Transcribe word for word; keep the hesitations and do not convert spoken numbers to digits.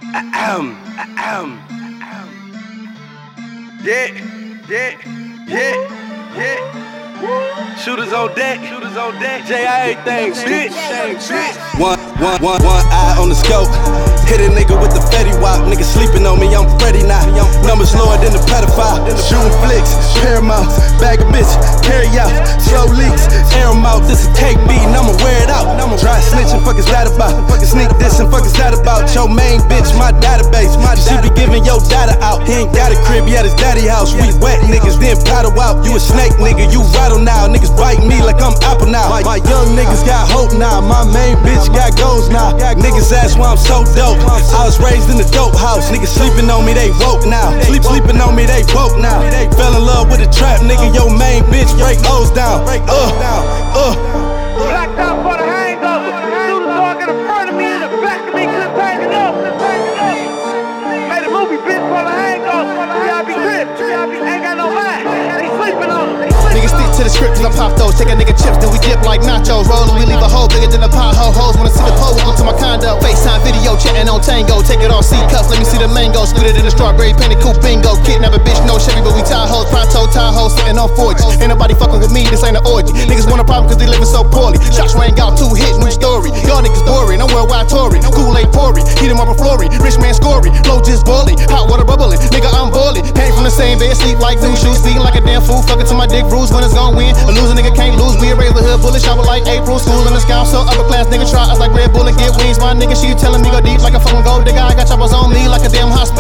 Ahem, ahem, ahem. Yeah, yeah, yeah, yeah. Shooters on deck, shooters on deck. J I everything, bitch, bitch. One, one, one, one eye on the scope. Hit a nigga with the Fetty Wap. Nigga sleeping on me, I'm Freddy now. Numbers lower than the pedophile. Shooting flicks, Paramount, bag of bitch, carry out, slow leaks, air 'em out. This is cake beat, and I'ma wear it out. Dry snitching, fuck is that about? Sneak dissing, fuck is that about? Your main bitch, my database. She be giving your data out. He ain't got a crib, he at his daddy house. We wet niggas, then paddle out. You a snake nigga, you rattle now. Niggas bite me like I'm Apple now. My, my young niggas got hope now. My main bitch got goals now. Niggas ask why I'm so dope. I was raised in the dope house. Niggas sleeping on me, they woke now. Sleep sleeping on me, they woke now. Fell in love with a trap nigga. Your main bitch break O's down. Uh, uh. Blacked out for the hangover. Shooters dog in the front of me, in the back of me, couldn't take it up. Made a movie, bitch, for the hangover. Y'all be ripped. Ain't got no mind. They sleeping on them. Niggas stick to the script cause I pop those. Take a nigga chips, then we dip like nachos. Rollin', we leave a hole bigger than a pothole. Hoes wanna see the pole, welcome to my condo. FaceTime video, chatting on Tango. Take it off C cups, let me see the mango. Split it in the strawberry, painted coupe bingo. Kidnap a bitch, no Chevy, but we tie hoes. Pronto, tie hoes, sitting on forty. Ain't nobody fucking with me, this ain't an orgy. Niggas want a problem cause they living so poorly. Shots rang out, two hits, new story. Y'all niggas boring, I'm worldwide Tory. Kool-Aid pouring, heat him up a flooring. Rich man scoring, flow just boiling. Hot water bubbling, nigga I'm boiling. Came from the same bed, sleep like new shoes. Feeling like a damn fool, fucking to my dick bruise. When it's gon' win, a loser nigga can't lose. We erase the hood, bullet shower like April. School in the scout, so upper class nigga try us like Red Bull and get wings. My nigga, she telling me go deep like a fucking gold digger. I got choppers on me like a damn hospital.